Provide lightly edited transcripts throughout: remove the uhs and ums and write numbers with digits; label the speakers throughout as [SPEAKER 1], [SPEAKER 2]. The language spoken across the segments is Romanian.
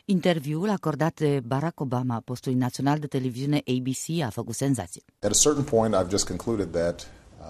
[SPEAKER 1] Interviul acordat de Barack Obama postului național de televiziune ABC a făcut senzație.
[SPEAKER 2] At a certain point, I've just concluded that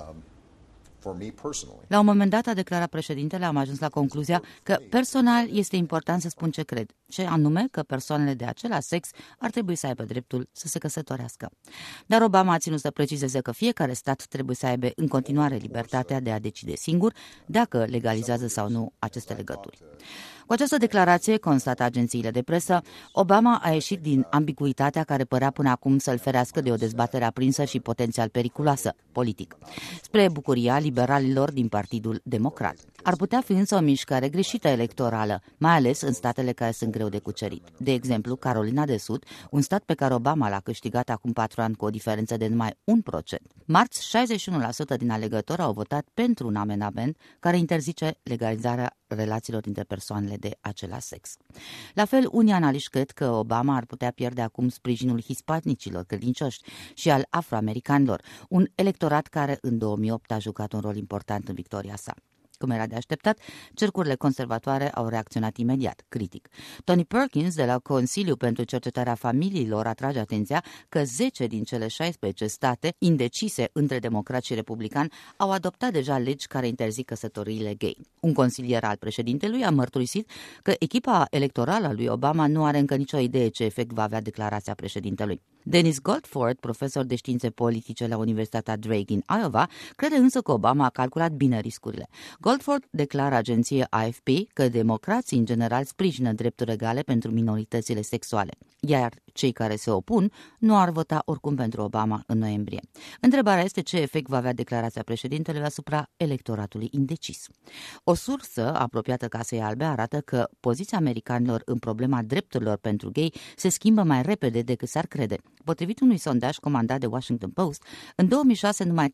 [SPEAKER 2] for me personally.
[SPEAKER 1] La un moment dat, a declarat președintele, am ajuns la concluzia că personal este important să spun ce cred, ce anume că persoanele de același sex ar trebui să aibă dreptul să se căsătorească. Dar Obama a ținut să precizeze că fiecare stat trebuie să aibă în continuare libertatea de a decide singur dacă legalizează sau nu aceste legături. Cu această declarație, constată agențiile de presă, Obama a ieșit din ambiguitatea care părea până acum să-l ferească de o dezbatere aprinsă și potențial periculoasă, politic, spre bucuria liberalilor din Partidul Democrat. Ar putea fi însă o mișcare greșită electorală, mai ales în statele care sunt greu de cucerit. De exemplu, Carolina de Sud, un stat pe care Obama l-a câștigat acum 4 ani cu o diferență de numai 1%. Marți, 61% din alegători au votat pentru un amendament care interzice legalizarea relațiilor dintre persoanele de același sex. La fel, unii analiști cred că Obama ar putea pierde acum sprijinul hispanicilor credincioși și al afroamericanilor, un electorat care în 2008 a jucat un rol important în victoria sa. Cum era de așteptat, cercurile conservatoare au reacționat imediat, critic. Tony Perkins, de la Consiliul pentru Cercetarea Familiilor, atrage atenția că 10 din cele 16 state indecise între democrați și republicani au adoptat deja legi care interzic căsătoriile gay. Un consilier al președintelui a mărturisit că echipa electorală a lui Obama nu are încă nicio idee ce efect va avea declarația președintelui. Dennis Goldford, profesor de științe politice la Universitatea Drake din Iowa, crede însă că Obama a calculat bine riscurile. Goldford declară agenției AFP că democrații în general sprijină drepturi egale pentru minoritățile sexuale, iar cei care se opun nu ar vota oricum pentru Obama în noiembrie. Întrebarea este ce efect va avea declarația președintelui asupra electoratului indecis. O sursă apropiată Casei Albe arată că poziția americanilor în problema drepturilor pentru gay se schimbă mai repede decât s-ar crede. Potrivit unui sondaj comandat de Washington Post, în 2006 numai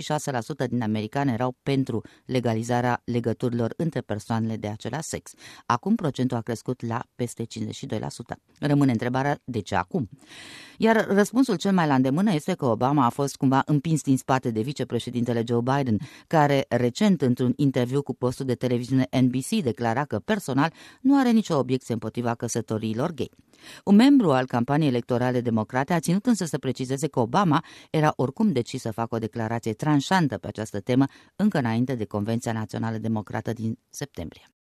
[SPEAKER 1] 36% din americani erau pentru legalizarea legăturilor între persoanele de același sex. Acum procentul a crescut la peste 52%. Rămâne întrebarea de ce acum? Iar răspunsul cel mai la îndemână este că Obama a fost cumva împins din spate de vicepreședintele Joe Biden, care recent într-un interviu cu postul de televiziune NBC declara că personal nu are nicio obiecție împotriva căsătoriilor gay. Un membru al campaniei electorale democrate a ținut însă să precizeze că Obama era oricum decis să facă o declarație tranșantă pe această temă încă înainte de Convenția Națională Democrată din septembrie.